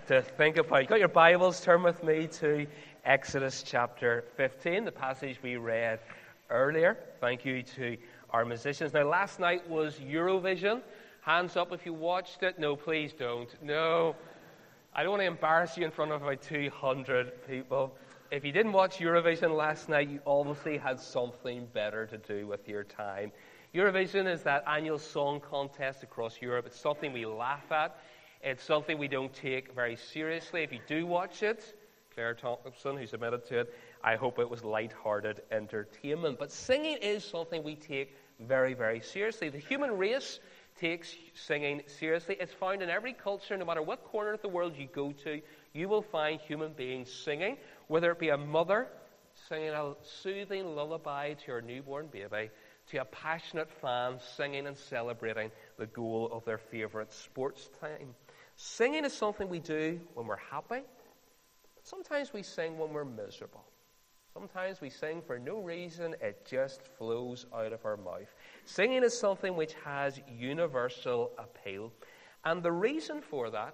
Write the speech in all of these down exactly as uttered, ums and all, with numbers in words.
to think about. You've got your Bibles, turn with me to Exodus chapter fifteen, the passage we read earlier. Thank you to our musicians. Now, last night was Eurovision. Hands up if you watched it. No, please don't. No. I don't want to embarrass you in front of about two hundred people. If you didn't watch Eurovision last night, you obviously had something better to do with your time. Eurovision is that annual song contest across Europe. It's something we laugh at. It's something we don't take very seriously. If you do watch it, Claire Thompson, who submitted to it, I hope it was light-hearted entertainment. But singing is something we take very, very seriously. The human race takes singing seriously. It's found in every culture. No matter what corner of the world you go to, you will find human beings singing, whether it be a mother singing a soothing lullaby to her newborn baby, to a passionate fan singing and celebrating the goal of their favorite sports team. Singing is something we do when we're happy. Sometimes we sing when we're miserable. Sometimes we sing for no reason. It just flows out of our mouth. Singing is something which has universal appeal. And the reason for that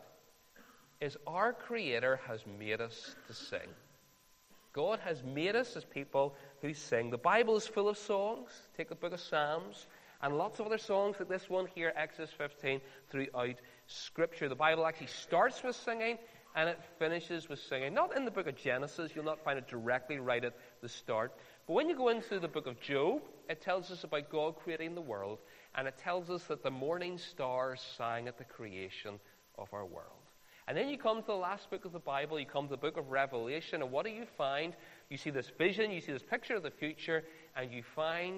is our Creator has made us to sing. God has made us as people who sing. The Bible is full of songs. Take the book of Psalms and lots of other songs like this one here, Exodus fifteen, throughout Scripture. The Bible actually starts with singing and it finishes with singing. Not in the book of Genesis. You'll not find it directly right at the start. But when you go into the book of Job, it tells us about God creating the world, and it tells us that the morning stars sang at the creation of our world. And then you come to the last book of the Bible, you come to the book of Revelation, and what do you find? You see this vision, you see this picture of the future, and you find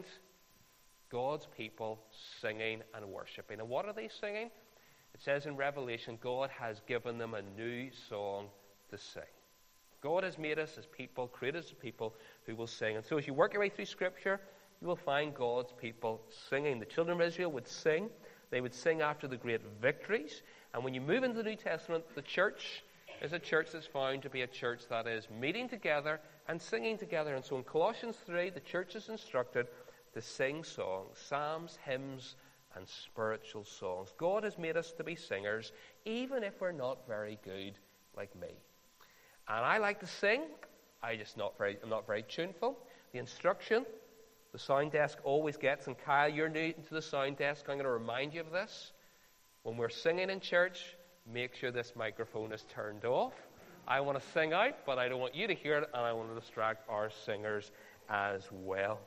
God's people singing and worshiping. And what are they singing? It says in Revelation, God has given them a new song to sing. God has made us as people, created us as people who will sing. And so as you work your way through Scripture, you will find God's people singing. The children of Israel would sing. They would sing after the great victories. And when you move into the New Testament, the church is a church that's found to be a church that is meeting together and singing together. And so in Colossians three, the church is instructed to sing songs, psalms, hymns, and spiritual songs. God has made us to be singers, even if we're not very good like me. And I like to sing. I just not very, I'm not very tuneful. The instruction the sound desk always gets, and Kyle, you're new to the sound desk. I'm going to remind you of this. When we're singing in church, make sure this microphone is turned off. I want to sing out, but I don't want you to hear it, and I want to distract our singers as well.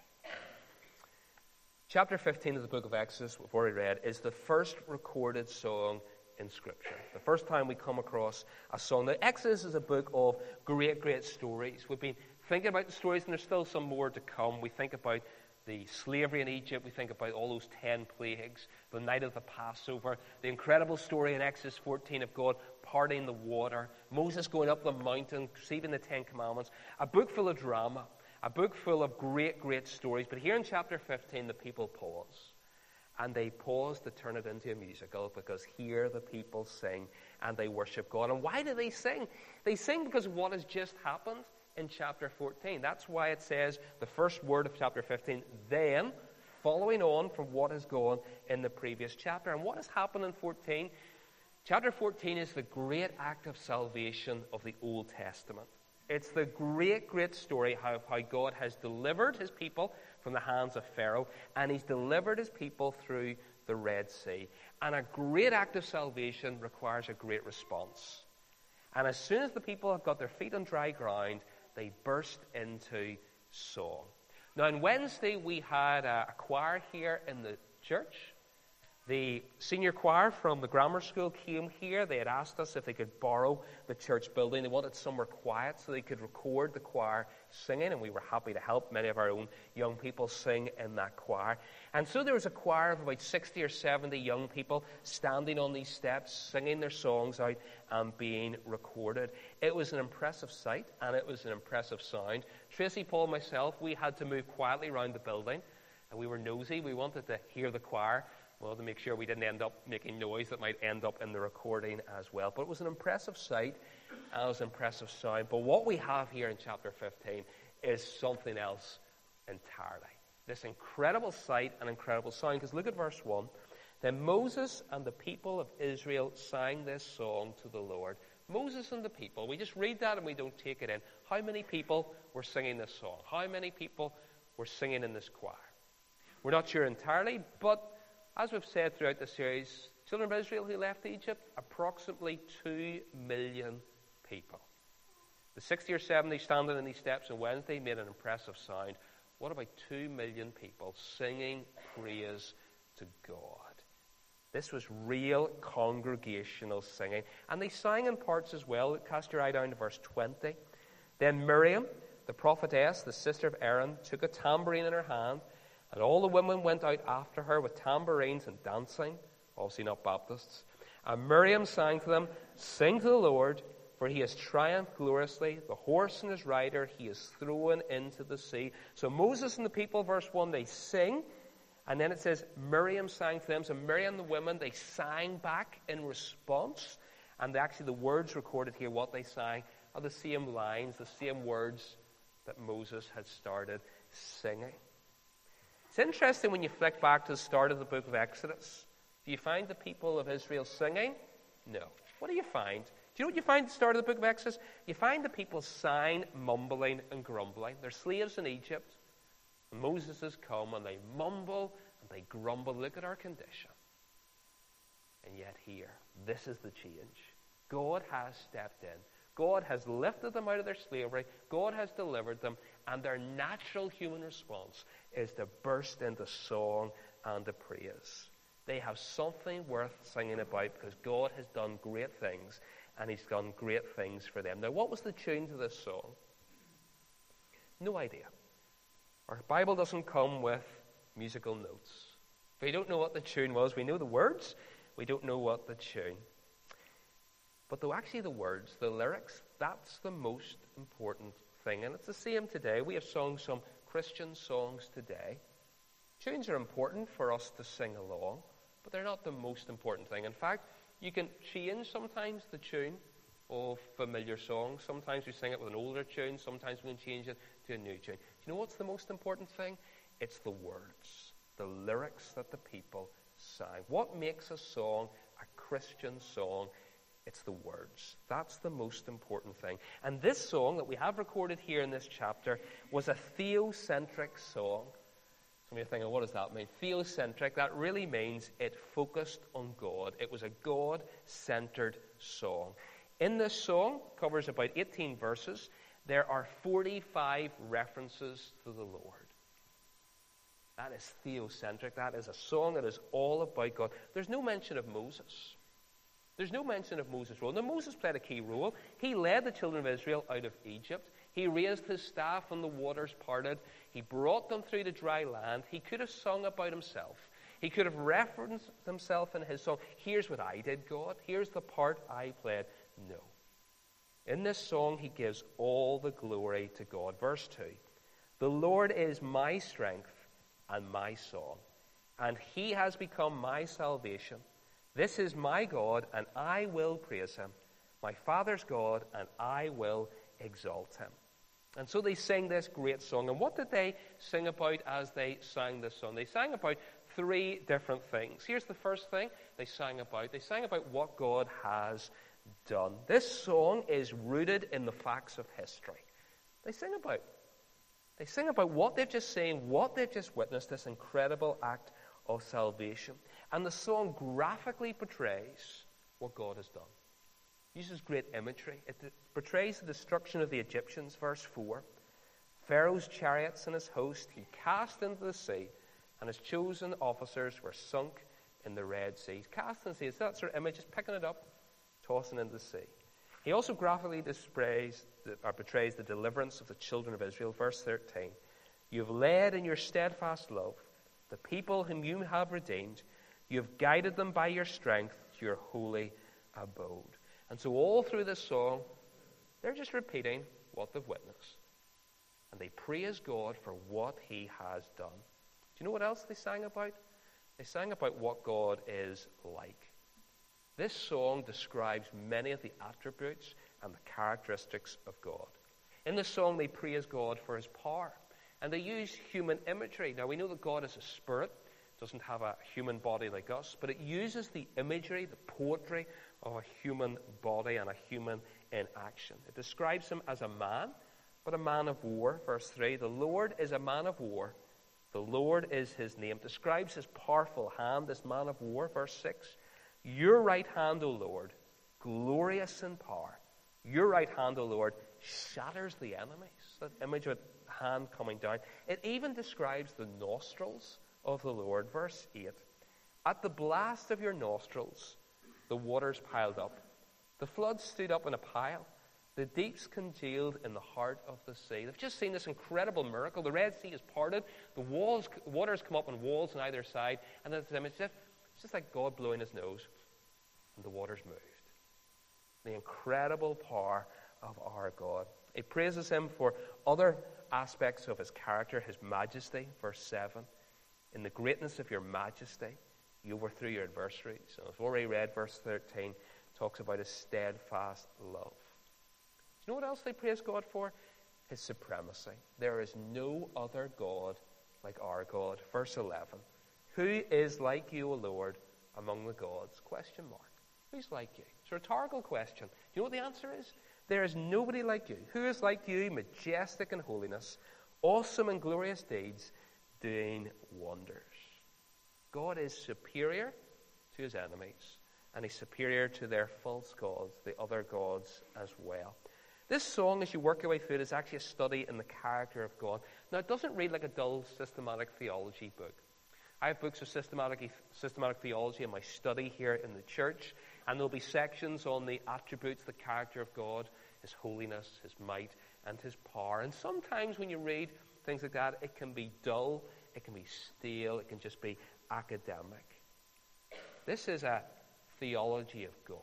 Chapter fifteen of the book of Exodus, we've already read, is the first recorded song in Scripture. The first time we come across a song. Now, Exodus is a book of great, great stories. We've been thinking about the stories, and there's still some more to come. We think about the slavery in Egypt. We think about all those ten plagues, the night of the Passover, the incredible story in Exodus fourteen of God parting the water, Moses going up the mountain, receiving the Ten Commandments, a book full of drama, a book full of great, great stories. But here in chapter fifteen, the people pause. And they pause to turn it into a musical, because here the people sing and they worship God. And why do they sing? They sing because of what has just happened in chapter fourteen. That's why it says the first word of chapter fifteen, then, following on from what has gone in the previous chapter. And what has happened in fourteen? Chapter fourteen is the great act of salvation of the Old Testament. It's the great, great story of how God has delivered his people from the hands of Pharaoh, and he's delivered his people through the Red Sea. And a great act of salvation requires a great response. And as soon as the people have got their feet on dry ground, they burst into song. Now, on Wednesday, we had a, a choir here in the church. The senior choir from the grammar school came here. They had asked us if they could borrow the church building. They wanted somewhere quiet so they could record the choir singing, and we were happy to help many of our own young people sing in that choir. And so there was a choir of about sixty or seventy young people standing on these steps, singing their songs out and being recorded. It was an impressive sight, and it was an impressive sound. Tracy, Paul, and myself, we had to move quietly around the building, and we were nosy. We wanted to hear the choir. Well, to make sure we didn't end up making noise that might end up in the recording as well. But it was an impressive sight, and it was an impressive sound. But what we have here in chapter fifteen is something else entirely. This incredible sight and incredible sound. Because look at verse one. Then Moses and the people of Israel sang this song to the Lord. Moses and the people. We just read that and we don't take it in. How many people were singing this song? How many people were singing in this choir? We're not sure entirely, but as we've said throughout the series, children of Israel who left Egypt, approximately two million people. The sixty or seventy standing in these steps on Wednesday made an impressive sound. What about two million people singing praise to God? This was real congregational singing. And they sang in parts as well. Cast your eye down to verse twenty. Then Miriam, the prophetess, the sister of Aaron, took a tambourine in her hand, and all the women went out after her with tambourines and dancing. Obviously not Baptists. And Miriam sang to them, "Sing to the Lord, for he has triumphed gloriously. The horse and his rider he is thrown into the sea." So Moses and the people, verse one, they sing. And then it says, Miriam sang to them. So Miriam and the women, they sang back in response. And actually the words recorded here, what they sang, are the same lines, the same words that Moses had started singing. It's interesting when you flick back to the start of the book of Exodus. Do you find the people of Israel singing? No. What do you find? Do you know what you find at the start of the book of Exodus? You find the people sighing, mumbling, and grumbling. They're slaves in Egypt. Moses has come and they mumble and they grumble. Look at our condition. And yet here, this is the change. God has stepped in. God has lifted them out of their slavery. God has delivered them. And their natural human response is to burst into song and to praise. They have something worth singing about because God has done great things and he's done great things for them. Now, what was the tune to this song? No idea. Our Bible doesn't come with musical notes. We don't know what the tune was. We know the words. We don't know what the tune. But though actually the words, the lyrics, that's the most important thing. And it's the same today. We have sung some Christian songs today. Tunes are important for us to sing along, but they're not the most important thing. In fact, you can change sometimes the tune of familiar songs. Sometimes we sing it with an older tune. Sometimes we can change it to a new tune. Do you know what's the most important thing? It's the words, the lyrics that the people sang. What makes a song a Christian song? It's the words. That's the most important thing. And this song that we have recorded here in this chapter was a theocentric song. Some of you are thinking, what does that mean? Theocentric, that really means it focused on God. It was a God-centered song. In this song, covers about eighteen verses, there are forty-five references to the Lord. That is theocentric. That is a song that is all about God. There's no mention of Moses. There's no mention of Moses' role. Now, Moses played a key role. He led the children of Israel out of Egypt. He raised his staff and the waters parted. He brought them through the dry land. He could have sung about himself. He could have referenced himself in his song. Here's what I did, God. Here's the part I played. No. In this song, he gives all the glory to God. Verse two. The Lord is my strength and my song, and he has become my salvation. This is my God, and I will praise him. My Father's God, and I will exalt him. And so they sing this great song. And what did they sing about as they sang this song? They sang about three different things. Here's the first thing they sang about. They sang about what God has done. This song is rooted in the facts of history. They sing about They sing about what they've just seen, what they've just witnessed, this incredible act of salvation. And the song graphically portrays what God has done. It uses great imagery. It portrays the destruction of the Egyptians, verse four. Pharaoh's chariots and his host he cast into the sea, and his chosen officers were sunk in the Red Sea. Cast into the sea. It's that sort of image, just picking it up, tossing into the sea. He also graphically displays, or portrays the deliverance of the children of Israel. Verse thirteen. You have led in your steadfast love the people whom you have redeemed. You have guided them by your strength to your holy abode. And so all through this song, they're just repeating what they've witnessed. And they praise God for what he has done. Do you know what else they sang about? They sang about what God is like. This song describes many of the attributes and the characteristics of God. In this song, they praise God for his power. And they use human imagery. Now, we know that God is a spirit. doesn't have a human body like us, but it uses the imagery, the poetry of a human body and a human in action. It describes him as a man, but a man of war. Verse three, the Lord is a man of war. The Lord is his name. It describes his powerful hand, this man of war. Verse six, your right hand, O Lord, glorious in power. Your right hand, O Lord, shatters the enemies. That image of a hand coming down. It even describes the nostrils of the Lord. Verse eight, at the blast of your nostrils, the waters piled up. The floods stood up in a pile. The deeps congealed in the heart of the sea. They've just seen this incredible miracle. The Red Sea is parted. The walls, waters come up on walls on either side. And it's, it's, just, it's just like God blowing his nose. And the waters moved. The incredible power of our God. It praises him for other aspects of his character, his majesty. Verse seven. In the greatness of your majesty, you overthrew your adversaries. And I've already read verse thirteen. Talks about his steadfast love. Do you know what else they praise God for? His supremacy. There is no other God like our God. Verse eleven. Who is like you, O Lord, among the gods? Question mark. Who's like you? It's a rhetorical question. Do you know what the answer is? There is nobody like you. Who is like you, majestic in holiness, awesome in glorious deeds, doing wonders? God is superior to his enemies, and he's superior to their false gods, the other gods as well. This song, as you work your way through it, is actually a study in the character of God. Now, it doesn't read like a dull systematic theology book. I have books of systematic, systematic theology in my study here in the church, and there'll be sections on the attributes, the character of God, his holiness, his might, and his power. And sometimes when you read things like that, it can be dull, it can be stale, it can just be academic. This is a theology of God,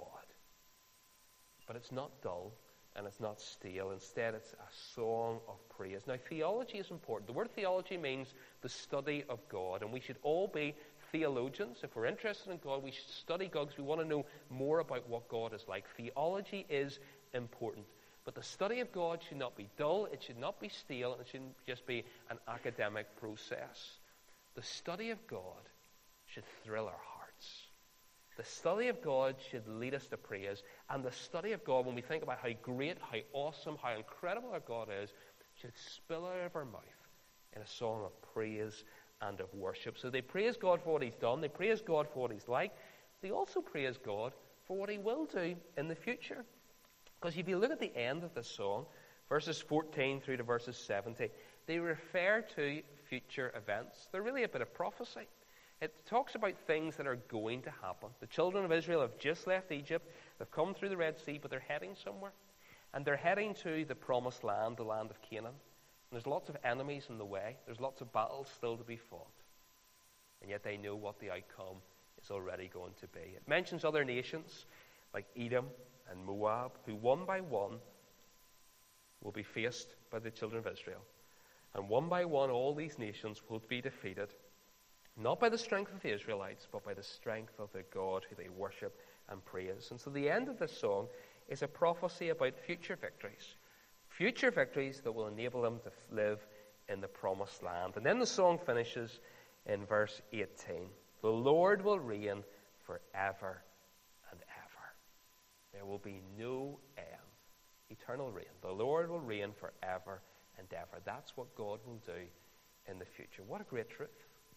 but it's not dull and it's not stale. Instead, it's a song of praise. Now, theology is important. The word theology means the study of God, and we should all be theologians. If we're interested in God, we should study God because we want to know more about what God is like. Theology is important, but the study of God should not be dull, it should not be stale, it shouldn't just be an academic process. The study of God should thrill our hearts. The study of God should lead us to praise. And the study of God, when we think about how great, how awesome, how incredible our God is, should spill out of our mouth in a song of praise and of worship. So they praise God for what he's done. They praise God for what he's like. They also praise God for what he will do in the future. Because if you look at the end of the song, verses fourteen through to verses seventy, they refer to future events. They're really a bit of prophecy. It talks about things that are going to happen. The children of Israel have just left Egypt. They've come through the Red Sea, but they're heading somewhere. And they're heading to the promised land, the land of Canaan. And there's lots of enemies in the way. There's lots of battles still to be fought. And yet they know what the outcome is already going to be. It mentions other nations like Edom and Moab, who one by one will be faced by the children of Israel. And one by one, all these nations will be defeated. Not by the strength of the Israelites, but by the strength of their God who they worship and praise. And so the end of this song is a prophecy about future victories. Future victories that will enable them to live in the promised land. And then the song finishes in verse eighteen. The Lord will reign forever and ever. There will be no end. Eternal reign. The Lord will reign forever and ever. That's what God will do in the future. What a great truth.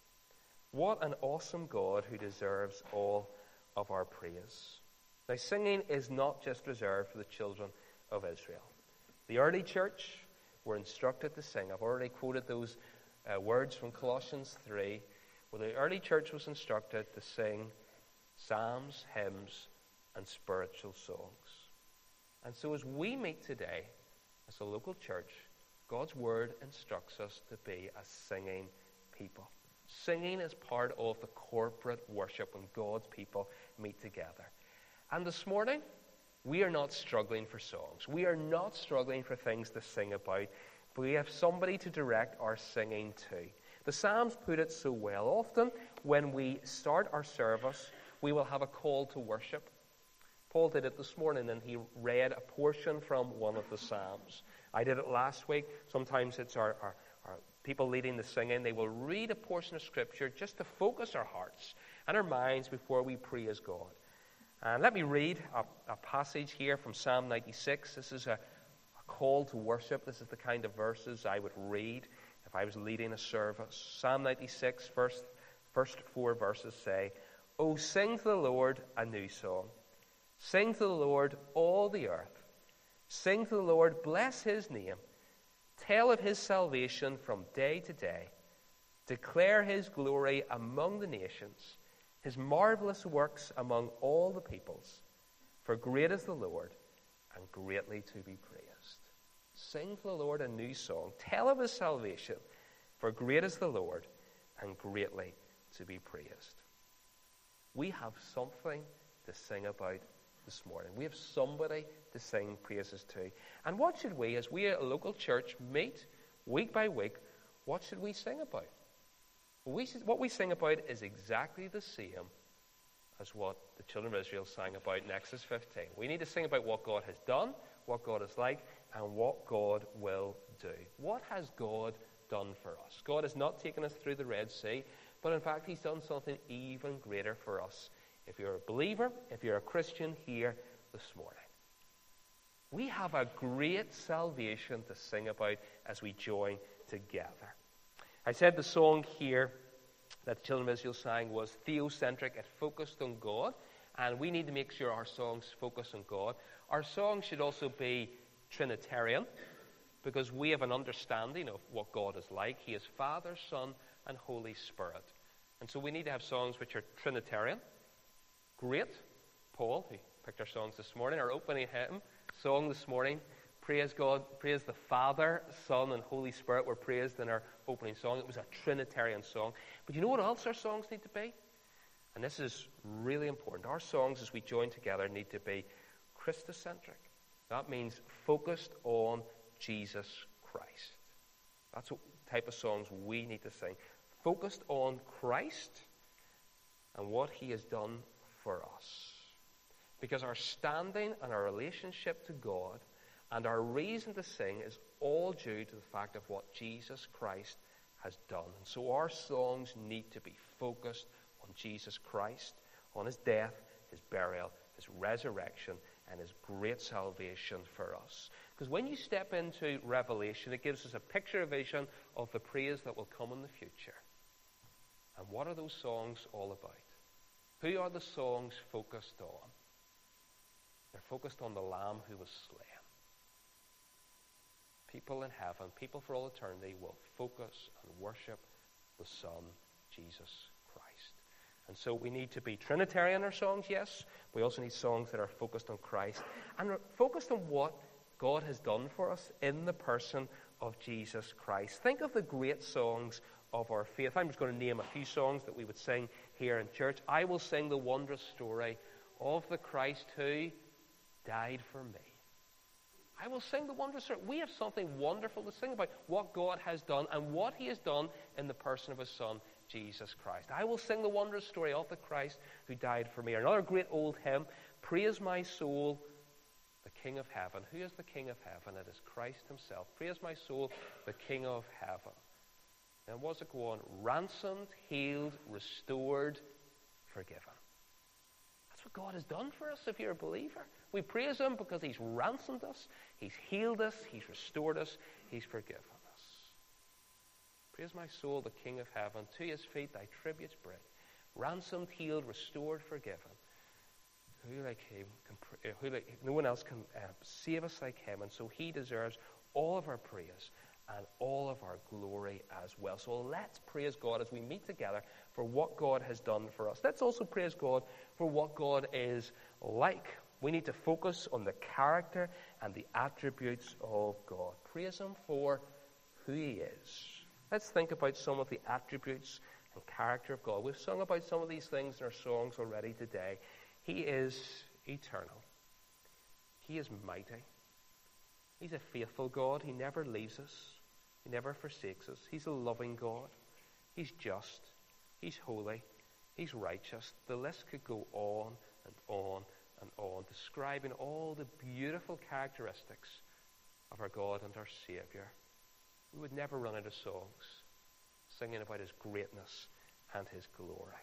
What an awesome God who deserves all of our praise. Now, singing is not just reserved for the children of Israel. The early church were instructed to sing. I've already quoted those uh, words from Colossians three, where the early church was instructed to sing psalms, hymns, and spiritual songs. And so as we meet today as a local church, God's word instructs us to be a singing people. Singing is part of the corporate worship when God's people meet together. And this morning, we are not struggling for songs. We are not struggling for things to sing about. But we have somebody to direct our singing to. The Psalms put it so well. Often, when we start our service, we will have a call to worship. Paul did it this morning, and he read a portion from one of the Psalms. I did it last week. Sometimes it's our, our, our people leading the singing, they will read a portion of Scripture just to focus our hearts and our minds before we praise God. And let me read a, a passage here from Psalm ninety-six. This is a, a call to worship. This is the kind of verses I would read if I was leading a service. Psalm ninety-six, first, first four verses say, "O sing to the Lord a new song. Sing to the Lord all the earth. Sing to the Lord, bless his name. Tell of his salvation from day to day. Declare his glory among the nations, his marvelous works among all the peoples. For great is the Lord, and greatly to be praised." Sing to the Lord a new song. Tell of his salvation. For great is the Lord, and greatly to be praised. We have something to sing about this morning. We have somebody to sing praises to. And what should we, as we, a local church, meet week by week, what should we sing about? We should, what we sing about is exactly the same as what the children of Israel sang about in Exodus fifteen. We need to sing about what God has done, what God is like, and what God will do. What has God done for us? God has not taken us through the Red Sea, but in fact, he's done something even greater for us. If you're a believer, if you're a Christian here this morning, we have a great salvation to sing about as we join together. I said the song here that the children of Israel sang was theocentric. It focused on God, and we need to make sure our songs focus on God. Our songs should also be Trinitarian, because we have an understanding of what God is like. He is Father, Son, and Holy Spirit. And so we need to have songs which are Trinitarian. Great. Paul, who picked our songs this morning, our opening hymn song this morning, praise God, praise the Father, Son, and Holy Spirit were praised in our opening song. It was a Trinitarian song. But you know what else our songs need to be? And this is really important. Our songs, as we join together, need to be Christocentric. That means focused on Jesus Christ. That's what type of songs we need to sing. Focused on Christ and what he has done for us. Because our standing and our relationship to God and our reason to sing is all due to the fact of what Jesus Christ has done. And so our songs need to be focused on Jesus Christ, on his death, his burial, his resurrection, and his great salvation for us. Because when you step into Revelation, it gives us a picture, a vision of the praise that will come in the future. And what are those songs all about? Who are the songs focused on? They're focused on the Lamb who was slain. People in heaven, people for all eternity, will focus and worship the Son, Jesus Christ. And so we need to be Trinitarian in our songs, yes. We also need songs that are focused on Christ and are focused on what God has done for us in the person of Jesus Christ. Think of the great songs of our faith. I'm just going to name a few songs that we would sing here in church. I will sing the wondrous story of the Christ who died for me. I will sing the wondrous story. We have something wonderful to sing about, what God has done and what he has done in the person of his Son, Jesus Christ. I will sing the wondrous story of the Christ who died for me. Another great old hymn, praise my soul, the King of heaven. Who is the King of heaven? It is Christ himself. Praise my soul, the King of heaven. And what does it go on? Ransomed, healed, restored, forgiven. That's what God has done for us if you're a believer. We praise him because he's ransomed us, he's healed us, he's restored us, he's forgiven us. Praise my soul, the King of heaven. To his feet thy tributes bring. Ransomed, healed, restored, forgiven. Who like him? Can, who like, no one else can uh, save us like him. And so he deserves all of our praise and all of our glory as well. So let's praise God as we meet together for what God has done for us. Let's also praise God for what God is like. We need to focus on the character and the attributes of God. Praise him for who he is. Let's think about some of the attributes and character of God. We've sung about some of these things in our songs already today. He is eternal. He is mighty. He's a faithful God. He never leaves us. He never forsakes us. He's a loving God. He's just. He's holy. He's righteous. The list could go on and on and on, describing all the beautiful characteristics of our God and our Savior. we would never run out of songs singing about his greatness and his glory.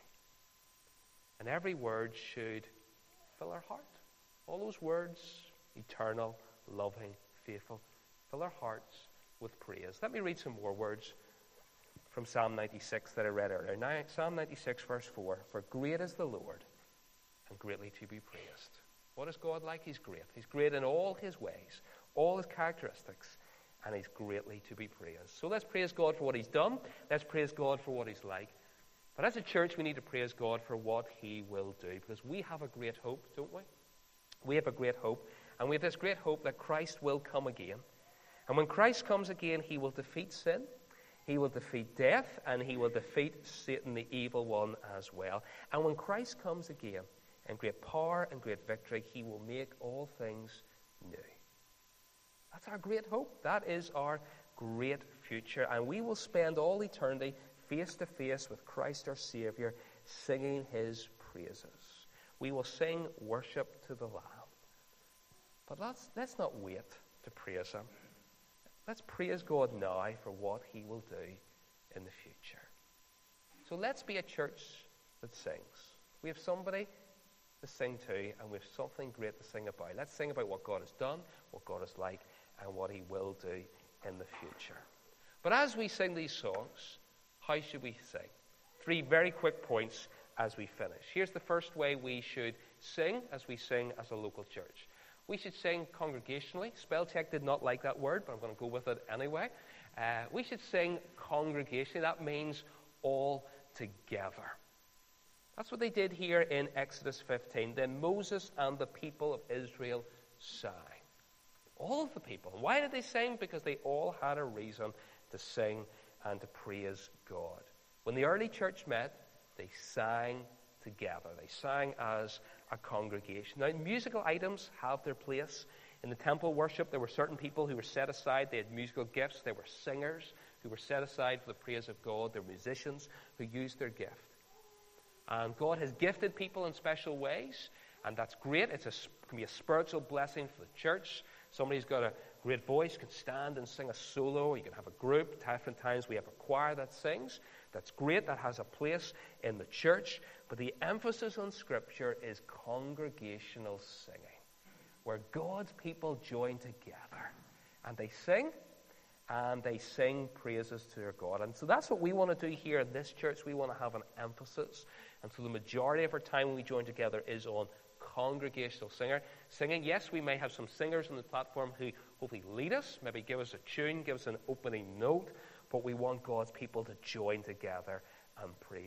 And every word should fill our heart. All those words, eternal, loving, faithful, fill our hearts with praise. Let me read some more words from Psalm ninety-six that I read earlier. Now, Psalm ninety-six, verse four. For great is the Lord, and greatly to be praised. What is God like? He's great. He's great in all his ways, all his characteristics, and he's greatly to be praised. So let's praise God for what he's done. Let's praise God for what he's like. But as a church, we need to praise God for what he will do, because we have a great hope, don't we? We have a great hope, and we have this great hope that Christ will come again. And when Christ comes again, he will defeat sin, he will defeat death, and he will defeat Satan, the evil one, as well. And when Christ comes again, in great power and great victory, he will make all things new. That's our great hope. That is our great future. And we will spend all eternity face to face with Christ our Savior, singing his praises. We will sing worship to the Lamb. But let's, let's not wait to praise him. Let's praise God now for what he will do in the future. So let's be a church that sings. We have somebody to sing to, and we have something great to sing about. Let's sing about what God has done, what God is like, and what he will do in the future. But as we sing these songs, how should we sing? Three very quick points as we finish. Here's the first way we should sing as we sing as a local church. We should sing congregationally. Spellcheck did not like that word, but I'm going to go with it anyway. Uh, we should sing congregationally. That means all together. That's what they did here in Exodus fifteen. Then Moses and the people of Israel sang. All of the people. Why did they sing? Because they all had a reason to sing and to praise God. When the early church met, they sang together. They sang as a congregation. Now, musical items have their place. In the temple worship, there were certain people who were set aside. They had musical gifts. There were singers who were set aside for the praise of God. There were musicians who used their gift. And God has gifted people in special ways, and that's great. It's a, it can be a spiritual blessing for the church. Somebody who's got a great voice can stand and sing a solo. You can have a group. Different times we have a choir that sings. That's great. That has a place in the church. But the emphasis on Scripture is congregational singing, where God's people join together. And they sing, and they sing praises to their God. And so that's what we want to do here in this church. We want to have an emphasis. And so the majority of our time when we join together is on congregational singer singing. Yes, we may have some singers on the platform who hopefully lead us, maybe give us a tune, give us an opening note, but we want God's people to join together and praise.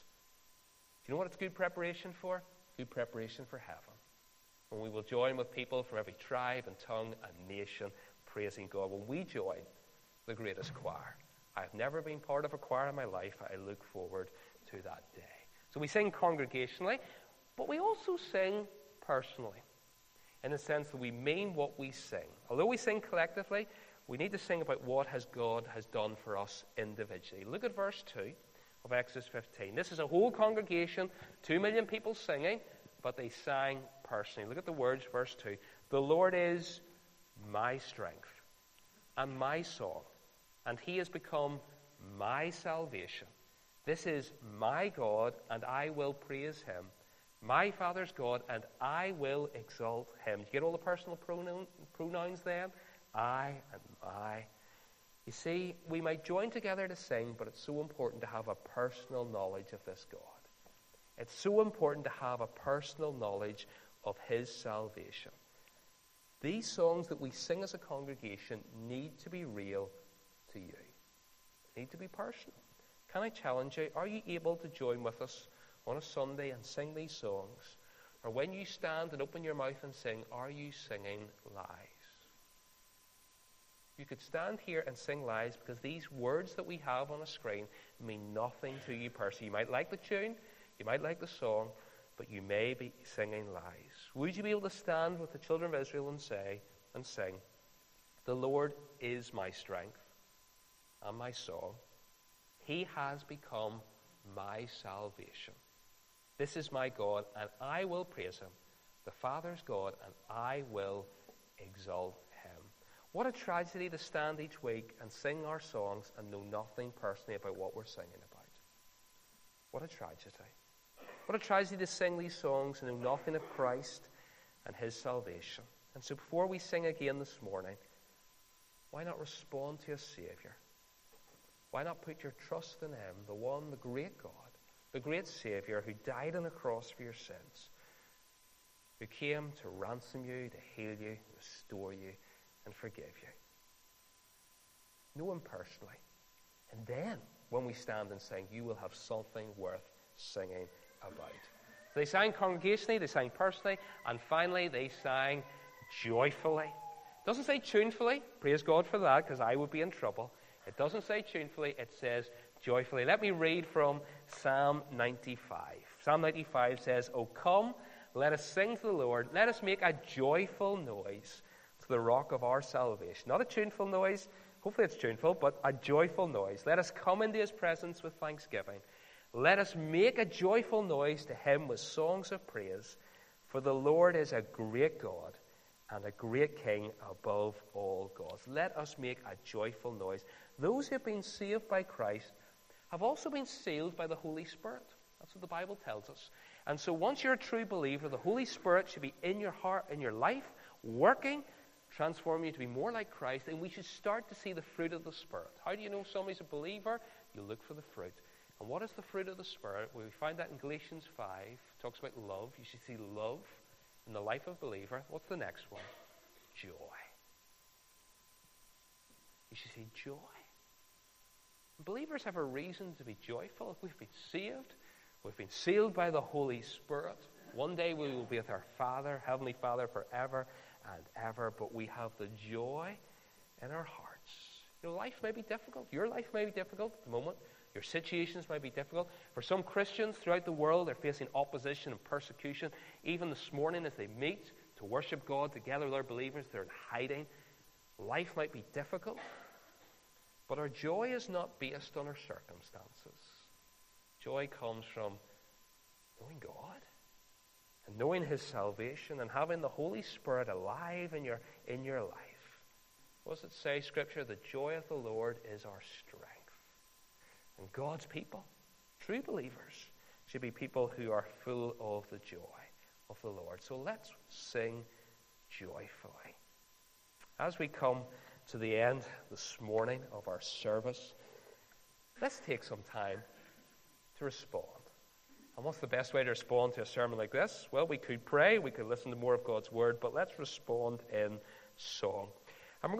Do you know what it's good preparation for? Good preparation for heaven. When we will join with people from every tribe and tongue and nation praising God. When we join the greatest choir. I've never been part of a choir in my life. I look forward to that day. So we sing congregationally, but we also sing personally, in the sense that we mean what we sing. Although we sing collectively, we need to sing about what has God has done for us individually. Look at verse two of Exodus fifteen. This is a whole congregation, two million people singing, but they sang personally. Look at the words, verse two. The Lord is my strength and my song, and he has become my salvation. This is my God, and I will praise him. My Father's God, and I will exalt him. You get all the personal pronoun, pronouns then? I and my. You see, we might join together to sing, but it's so important to have a personal knowledge of this God. It's so important to have a personal knowledge of his salvation. These songs that we sing as a congregation need to be real to you. They need to be personal. Can I challenge you? Are you able to join with us on a Sunday and sing these songs? Or when you stand and open your mouth and sing, are you singing lies? You could stand here and sing lies because these words that we have on a screen mean nothing to you personally. You might like the tune, you might like the song, but you may be singing lies. Would you be able to stand with the children of Israel and say and sing, the Lord is my strength and my song. He has become my salvation. This is my God, and I will praise him, the Father's God, and I will exalt him. What a tragedy to stand each week and sing our songs and know nothing personally about what we're singing about. What a tragedy. What a tragedy to sing these songs and know nothing of Christ and his salvation. And so before we sing again this morning, why not respond to a Savior? Why not put your trust in him, the one, the great God, the great Savior who died on the cross for your sins, who came to ransom you, to heal you, restore you, and forgive you. Know him personally. And then, when we stand and sing, you will have something worth singing about. So they sang congregationally, they sang personally, and finally they sang joyfully. It doesn't say tunefully. Praise God for that, because I would be in trouble. It doesn't say tunefully, it says joyfully. Let me read from Psalm ninety-five. Psalm ninety-five says, "O come, let us sing to the Lord. Let us make a joyful noise to the rock of our salvation." Not a tuneful noise. Hopefully it's tuneful, but a joyful noise. Let us come into his presence with thanksgiving. Let us make a joyful noise to him with songs of praise. For the Lord is a great God and a great King above all gods. Let us make a joyful noise. Those who have been saved by Christ have also been sealed by the Holy Spirit. That's what the Bible tells us. And so once you're a true believer, the Holy Spirit should be in your heart, in your life, working, transforming you to be more like Christ, and we should start to see the fruit of the Spirit. How do you know somebody's a believer? You look for the fruit. And what is the fruit of the Spirit? Well, we find that in Galatians five. It talks about love. You should see love in the life of a believer. What's the next one? Joy. You should see joy. Believers have a reason to be joyful. We've been saved. We've been sealed by the Holy Spirit. One day we will be with our Father, Heavenly Father, forever and ever. But we have the joy in our hearts. You know, life may be difficult. Your life may be difficult at the moment. Your situations may be difficult. For some Christians throughout the world, they're facing opposition and persecution. Even this morning as they meet to worship God together with other believers, they're in hiding. Life might be difficult. But our joy is not based on our circumstances. Joy comes from knowing God and knowing his salvation and having the Holy Spirit alive in your, in your life. What does it say, Scripture? The joy of the Lord is our strength. And God's people, true believers, should be people who are full of the joy of the Lord. So let's sing joyfully. As we come to the end this morning of our service, let's take some time to respond. And what's the best way to respond to a sermon like this? Well, we could pray, we could listen to more of God's word, but let's respond in song.